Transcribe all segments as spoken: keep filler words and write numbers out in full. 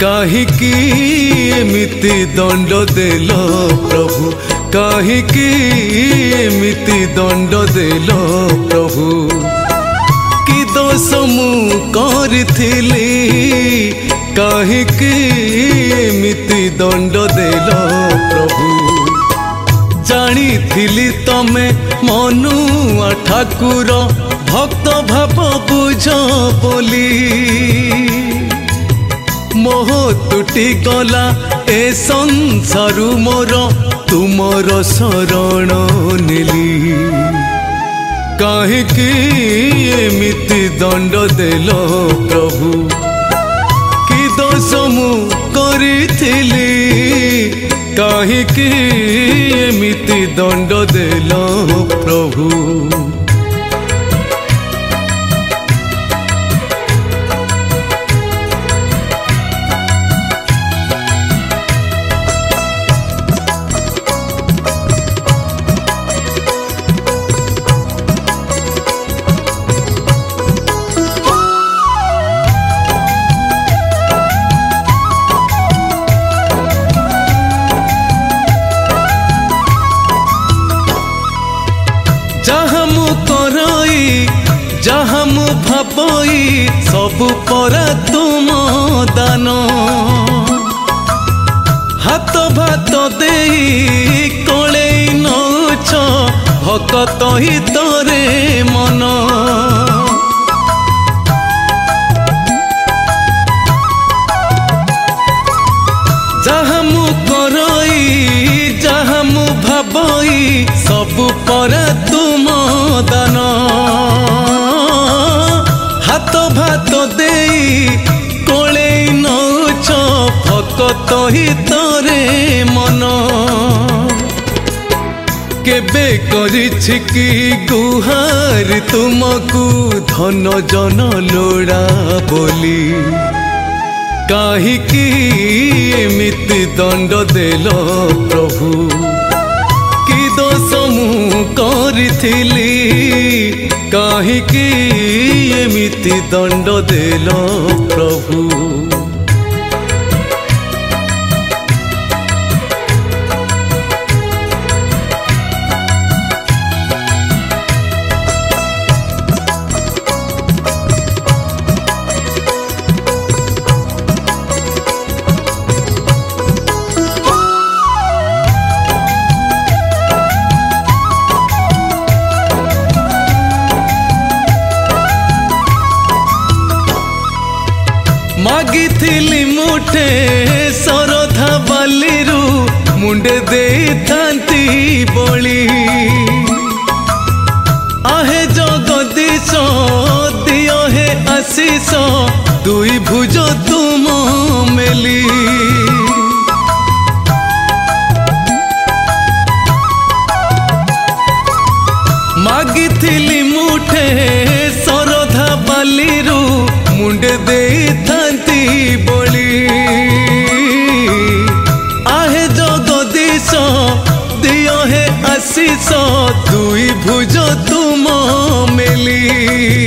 काहिकी एमिति दंड देल प्रभु काहिकी एमिति दंड देल प्रभु कि दोष मु करथिली काहिकी एमिति दंड देल प्रभु जानी थिली तमे मनुआ ठाकुर भक्त भाव बुझ बोली मोह तुटी गला ए संसारु मोर तुमर शरण नेली काहिकी एमिति दंड देल प्रभु कि दोष मु करिथिली काहिकी एमिति दंड देल प्रभु जहाँ मु करई जहाँ मु भाबई सबु परा तुम दान हाथ भात देई कोले नौछ भकत ही तोरे मन जहाँ मु करई जहाँ मु भाबई सबु परा तुम दान हाथ भात देई कोले नौछ भकत ही तोरे मन केबे करिछि कि गुहार तुमको धन जन लोड़ा बोली काहिकी एमिति दंड देल प्रभु कि दोष मु करथिली काहिकी एमिति दंड देल प्रभु मागिथिली मुठे सरधा बालीरू मुंडे दे थांती बोली आहे जगदीश दियो हे आशीष दुई भुज तुम मेली मागिथिली मुठे सरधा बालीरू मुंडे दे थांती बोली आहे जगदीश दियो हे आशीष दुई भुज तुम मेली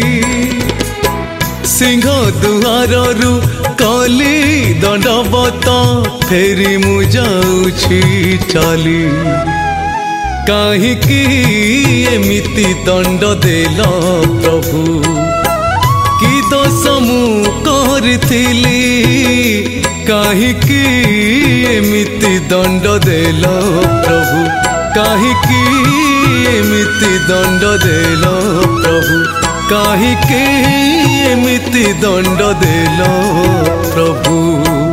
सिंह दुआरु कली दंडवत फेरी मु जाउछि चली काहिकी एमिति दंड देल प्रभु कि दोष मु करथिली काहिकी एमिति दंड देल प्रभु काहिकी एमिति दंड देल प्रभु काहिकी एमिति दंड देल प्रभु।